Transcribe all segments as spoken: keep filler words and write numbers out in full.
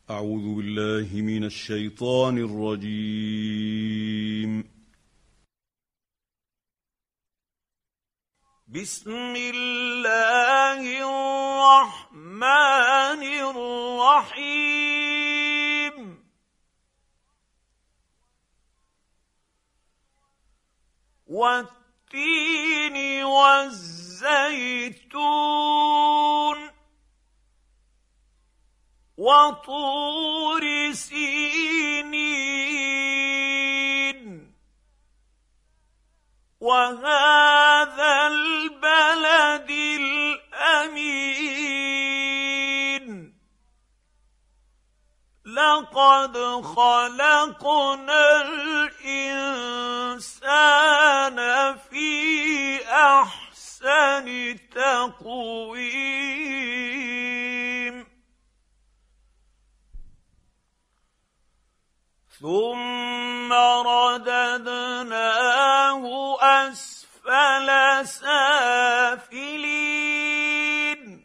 أعوذ بالله من الشيطان الرجيم. بسم الله الرحمن الرحيم. والتين والزيتون وطور سينين وهذا البلد الأمين لقد خلقنا الإنسان في أحسن تقويم ثم رددناه أسفل سافلين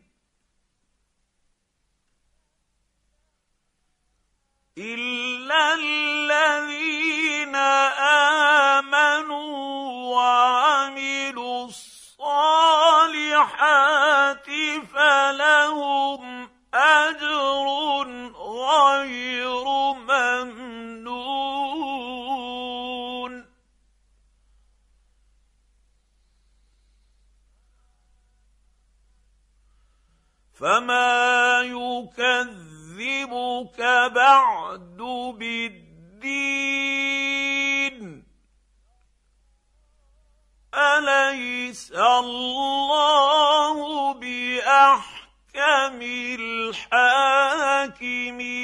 إلا الذين آمنوا وعملوا الصالحات فلهم أجر غير ممنون. فما يكذبك بعد بالدين أليس الله بأحكم الحاكمين.